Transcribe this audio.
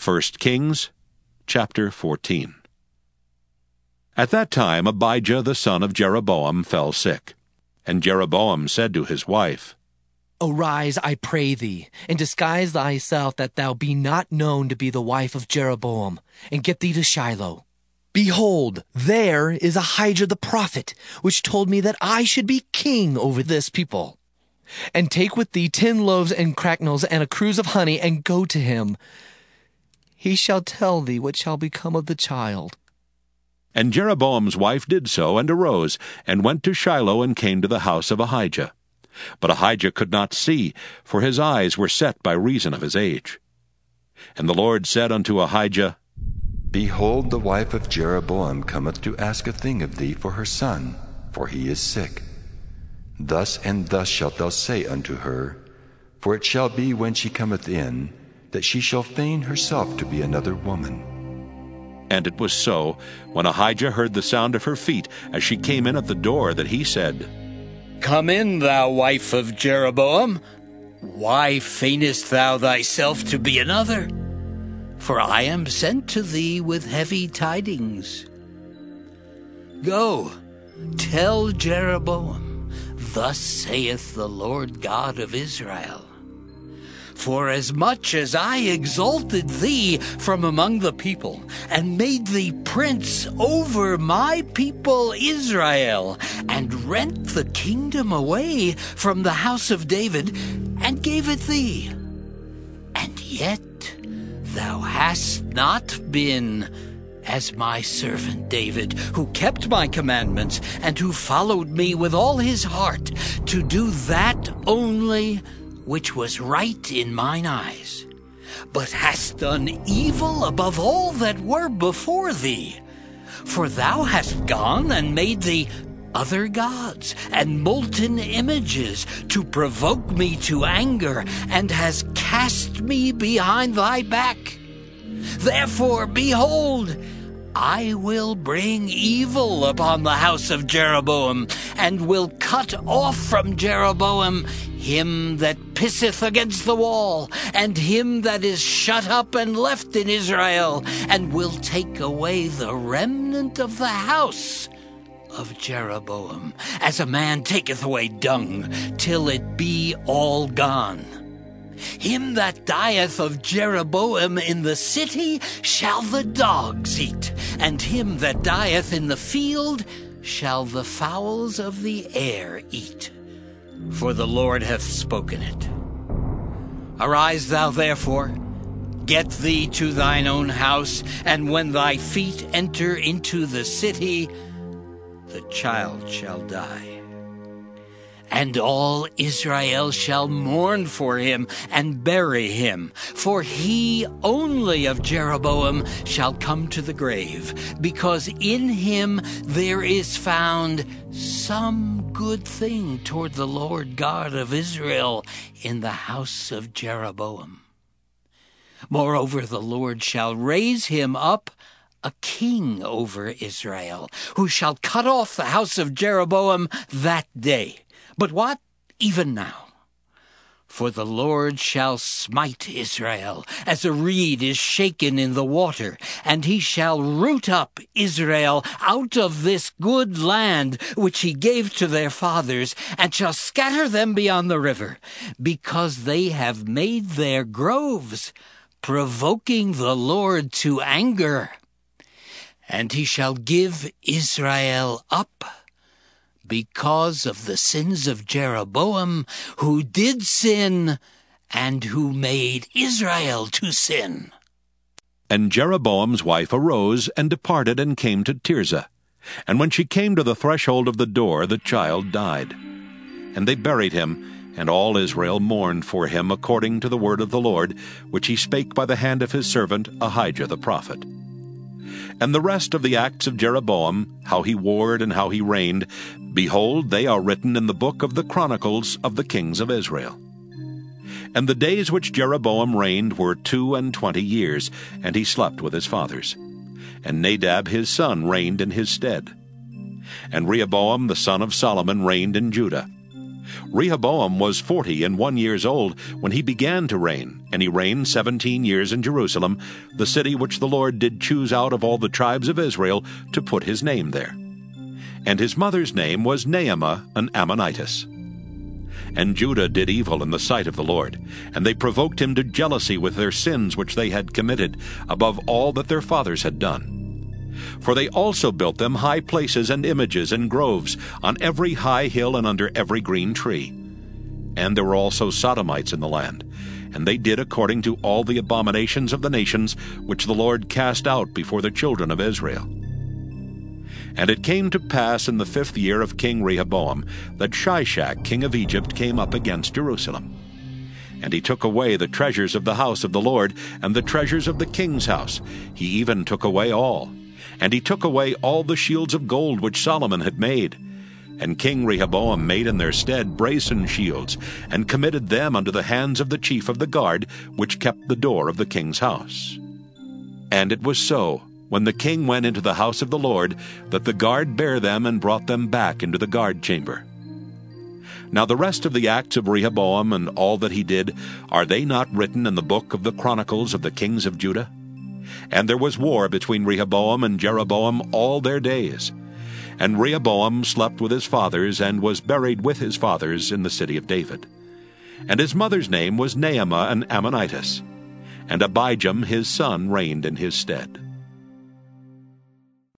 1 Kings chapter 14. At that time Abijah the son of Jeroboam fell sick. And Jeroboam said to his wife, Arise, I pray thee, and disguise thyself that thou be not known to be the wife of Jeroboam, and get thee to Shiloh. Behold, there is Ahijah the prophet, which told me that I should be king over this people. And take with thee 10 loaves and cracknels and a cruse of honey, and go to him. He shall tell thee what shall become of the child. And Jeroboam's wife did so, and arose, and went to Shiloh, and came to the house of Ahijah. But Ahijah could not see, for his eyes were set by reason of his age. And the Lord said unto Ahijah, Behold, the wife of Jeroboam cometh to ask a thing of thee for her son, for he is sick. Thus and thus shalt thou say unto her, for it shall be when she cometh in, that she shall feign herself to be another woman. And it was so, when Ahijah heard the sound of her feet as she came in at the door, that he said, Come in, thou wife of Jeroboam. Why feignest thou thyself to be another? For I am sent to thee with heavy tidings. Go, tell Jeroboam, Thus saith the Lord God of Israel, Forasmuch as I exalted thee from among the people, and made thee prince over my people Israel, and rent the kingdom away from the house of David, and gave it thee, and yet thou hast not been as my servant David, who kept my commandments, and who followed me with all his heart, to do that only which was right in mine eyes, but hast done evil above all that were before thee. For thou hast gone and made thee other gods and molten images to provoke me to anger, and hast cast me behind thy back. Therefore, behold, I will bring evil upon the house of Jeroboam, and will cut off from Jeroboam him that pisseth against the wall, and him that is shut up and left in Israel, and will take away the remnant of the house of Jeroboam, as a man taketh away dung, till it be all gone. Him that dieth of Jeroboam in the city shall the dogs eat, and him that dieth in the field shall the fowls of the air eat. For the Lord hath spoken it. Arise thou therefore, get thee to thine own house, and when thy feet enter into the city, the child shall die. And all Israel shall mourn for him and bury him, for he only of Jeroboam shall come to the grave, because in him there is found some good thing toward the Lord God of Israel in the house of Jeroboam. Moreover, the Lord shall raise him up a king over Israel, who shall cut off the house of Jeroboam that day. But what? Even now. For the Lord shall smite Israel, as a reed is shaken in the water, and he shall root up Israel out of this good land which he gave to their fathers, and shall scatter them beyond the river, because they have made their groves, provoking the Lord to anger. And he shall give Israel up, because of the sins of Jeroboam, who did sin, and who made Israel to sin. And Jeroboam's wife arose, and departed, and came to Tirzah. And when she came to the threshold of the door, the child died. And they buried him, and all Israel mourned for him, according to the word of the Lord, which he spake by the hand of his servant Ahijah the prophet. And the rest of the acts of Jeroboam, how he warred and how he reigned, behold, they are written in the book of the Chronicles of the kings of Israel. And the days which Jeroboam reigned were 22 years, and he slept with his fathers. And Nadab his son reigned in his stead. And Rehoboam the son of Solomon reigned in Judah. Rehoboam was 41 years old when he began to reign, and he reigned 17 years in Jerusalem, the city which the Lord did choose out of all the tribes of Israel to put his name there. And his mother's name was Naamah, an Ammonitess. And Judah did evil in the sight of the Lord, and they provoked him to jealousy with their sins which they had committed, above all that their fathers had done. For they also built them high places and images and groves on every high hill and under every green tree. And there were also Sodomites in the land, and they did according to all the abominations of the nations which the Lord cast out before the children of Israel. And it came to pass in the 5th year of King Rehoboam that Shishak king of Egypt came up against Jerusalem. And he took away the treasures of the house of the Lord, and the treasures of the king's house. He even took away all. And he took away all the shields of gold which Solomon had made. And King Rehoboam made in their stead brazen shields, and committed them unto the hands of the chief of the guard, which kept the door of the king's house. And it was so, when the king went into the house of the Lord, that the guard bare them and brought them back into the guard chamber. Now the rest of the acts of Rehoboam and all that he did, are they not written in the book of the Chronicles of the kings of Judah? And there was war between Rehoboam and Jeroboam all their days. And Rehoboam slept with his fathers, and was buried with his fathers in the city of David. And his mother's name was Naamah an Ammonitess. And Abijam his son reigned in his stead.